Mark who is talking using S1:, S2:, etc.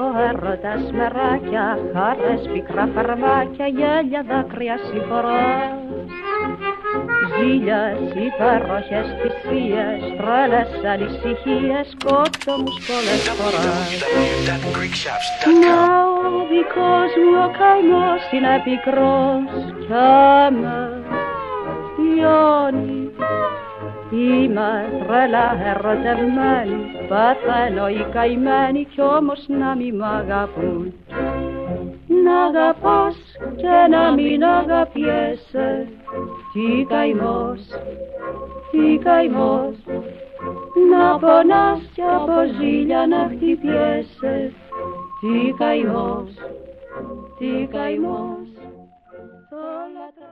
S1: έρωτας μεράκια, χάρες, πικρά φαρμάκια, γέλια, δάκρυα, συμποράς. Ζήλιας, υπέροχες θυσίες, τρέλες ανησυχίες, σκότωμους πολλές φορές. Μα ο δικός μου ο καημός είναι πικρός κι με λιώνει. Είμαι τρελά ερωτευμένη, παθαίνω οι καημένοι κι όμως να μη μ' αγαπούν. Να αγαπάς και να μην αγαπιέσαι, τι καημός, τι καημός. Να πονάς κι από ζήλια να χτυπιέσαι, τι καημός, τι καημός.